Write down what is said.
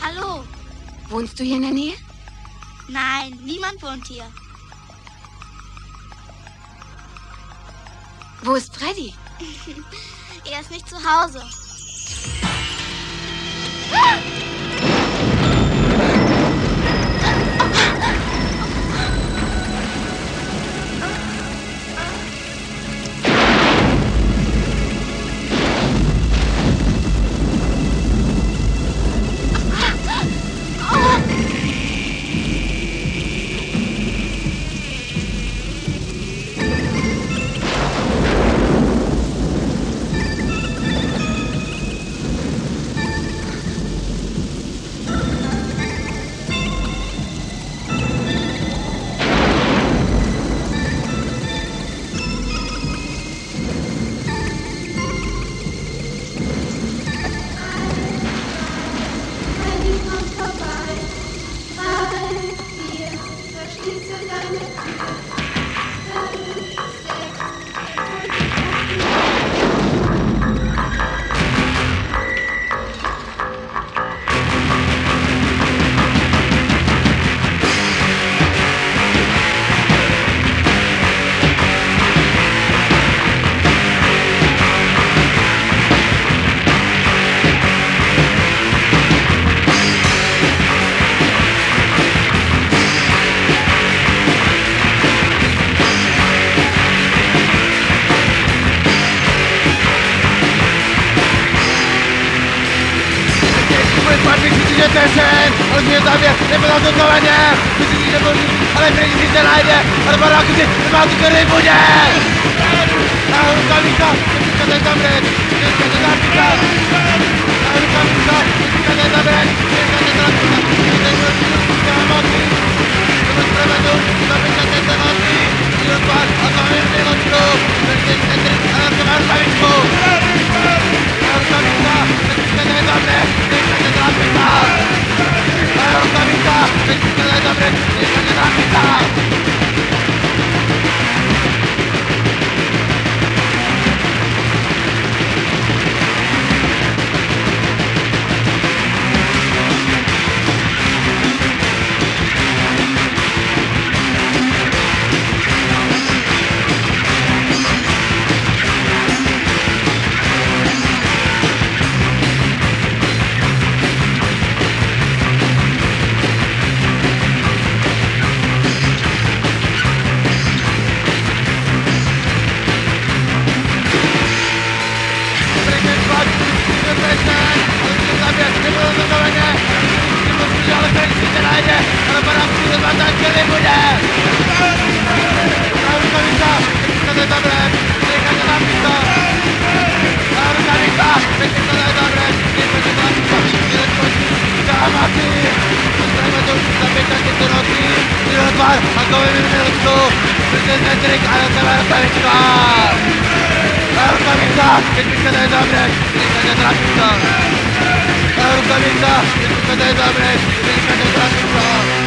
Hallo. Wohnst du hier in der Nähe? Nein, niemand wohnt hier. Wo ist Freddy? Er ist nicht zu Hause. Ale mě závěr, nebyla to znoveně. Myslím, že boží, ale prý si se najde. Ale baráku si, nemá tu který bude. Na rukavica, nechcete zamřet, nechcete zapítat. Na rukavica, nechcete zamřet, nechcete zapítat. Nechcete zapítat moci. Nebo zpravedu, zapítate se noci. Jdu pár a to je miločku. Nechcete trik a na to má rukavičku. Na rukavica, nechcete zamřet, nechcete zapítat. Na rukavica, nechcete zamřet, nechcete zapítat. Rukavica,